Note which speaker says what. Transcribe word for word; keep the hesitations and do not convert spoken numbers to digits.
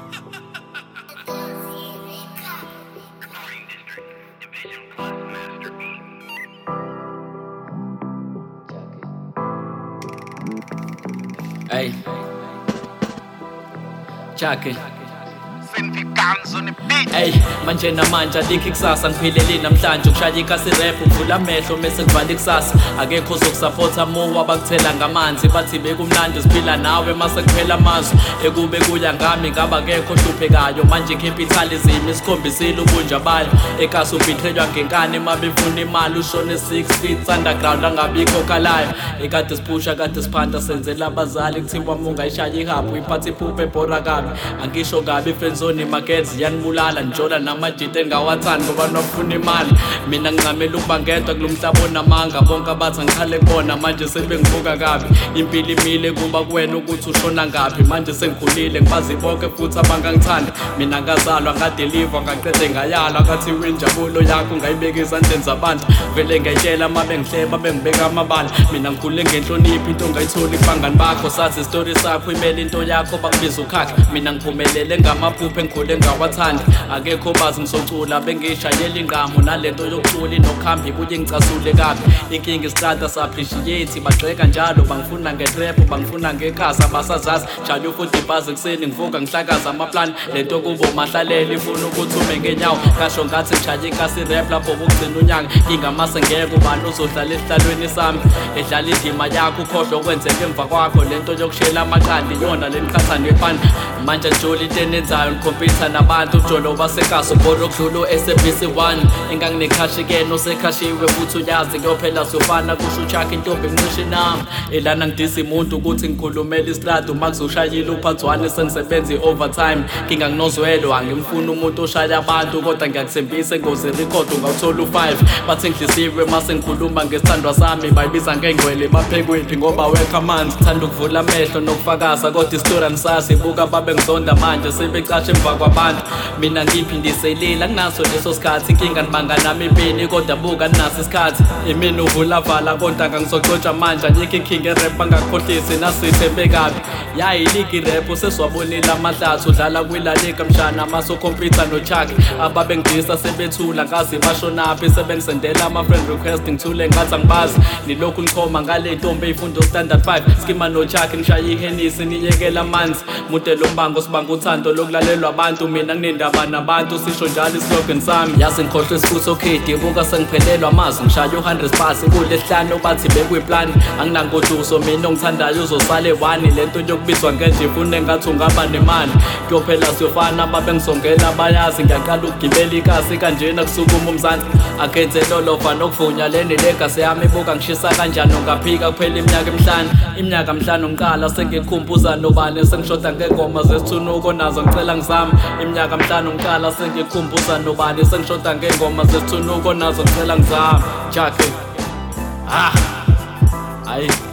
Speaker 1: Hey, Chake. Ey, manje namanje alikho ikusasa ngiphilele namhlanje ukushaya ikasi rap uvula amehlo mase kuvala ikusasa akekho ozokusupporta mo abakuthela ngamanzi bathi bekumnandi siphila nawe mase kuphela amazwi ekube kuya ngami ngaba akekho hluphekayo manje capitalism isikhombisile ubunja bayo ekasi ubhithelwa ngenkani mabefuna imali ushone six feet underground angabikho khalayo ekade siphusha kade siphanda senzela abazali kuthiwa mungayishaya ihapu iphathi iphuphe ebhora kabi angisho kabi friendzone magets yanibulala njola namajita engawathandi ngoba nofuna imali mina ngincamela ukuba ngedwa kulomhlaba onamanga bonke abathi ngikhale kubona manje sebengibuka kabi impilo imile kuba kuwena ukuthi ushona ngaphi manje sengikhulile ngibazi bonke futhi abangangithanda mina ngazalwa ngadeliver ngaqede ngayala ngathi winjabulo yakho ngayibeka ezandleni zabantu vele ngayitshela mabe ngihleba bengibeka amabala mina ngikhule ngenhlonipho into ngayitholi kubangani bakho sathi istory sakho imele into yakho bakubiza ukhakha mina ngiphumelele ngamaphupho engikhule ngawathanda akekho bazi ngisocula bengishayela ingamo nalento yokucula inokhambi ibuye ngicasule kabi inkinga isitrata sa-appreciate bagxeka njalo bangifuna nge-trap bangifuna ngekhasa basazazi njalo ufuthi ibhazi kuseni ngivuka ngihlakaza amaplani lento kubo mahlaleli ifuna ukuthi ume ngenyawo kasho ngathi ngishaya ikasi rap lapho kugcina unyaka ingamase ngeke ubani uzohlala esihlalweni sami edlala indima yakho ukhohlwa okwenzeka emva kwakho lento yokushela amaqandi yona lenikhathane yepani manje njoli into enenzayo nikhompyutha nabantu ujolo basekhaso bolo kudlula S A B C one enganginekhashi kena osekhashiwe futhi uyazi kuyophela siyofana kusho uChake intombi ngicishe nami elana ngidisa umuntu ukuthi ngikhulumela isitrado makuzoshayile uphathwane sengisebenza i-overtime nginganginozwelo angimfuna umuntu oshaya abantu kodwa ngiyakuthembisa engozi record ungawuthola u-five bathi ngidlisiwe mase ngikhuluma ngesithandwa sami bayibiza ngengcwele baphekwephi ngoba wekha amanzi thanda ukuvula amehlo nokufakaza kodwa isitori anisasi ibuka babe ngizonda manje sebecashe emva kwabantu mina ngiphindiselile anginaso leso sikhathi inkinga nibanga nami impini kodwa buka ninaso isikhathi imini uvula vala kodwa ngangizoxotsha manje ayikho inkinga erap angakukhohlisi nasithembe kabi yayiligi rap sesiwabonile amahlathi udlala kwilaliga mshana amaso computer noChake ababengidisa sebethula ngazi bashonaphi sebengisendela ama-friend request ngithule ngathi angibazi nilokhu nichoma ngale ntombi eyifunda standard five skima noChake nishaya ihenisi niyekela amanzi mude lo mbango sibanga uthando lokulalelwa abantu mina nginendaba nabantu sisho njalo islogan sami yazi ngikhohlwe isifutho khidi buka sengiphelelwa amazwi ngishaya u-hundred bus kulesihlanu bathi bekuyiplan anginangoduso mina ongithandayo uzosale one lento yokubizwa ngenje ifune ngathi ungaba nemali kuyophela siyofana babengisongela abayazi ngiyaqala ukugibela ikasi kanjena kusukuma umzansi akhenze lolofa nokuvunya leni legacy yami ibuka ngishisa kanjani ungaphika kuphela iminyaka emihlanu iminyaka emihlanu ngiqala sengikhumbuza nobani sengishoda ngengoma zesithunuko nazo ngicela ngizama iminyaka emihlanu ngiqala sengikhumbuza nobani sengishoda ngengoma zesithunuko nazo ngicela ngizama Chake ah ayi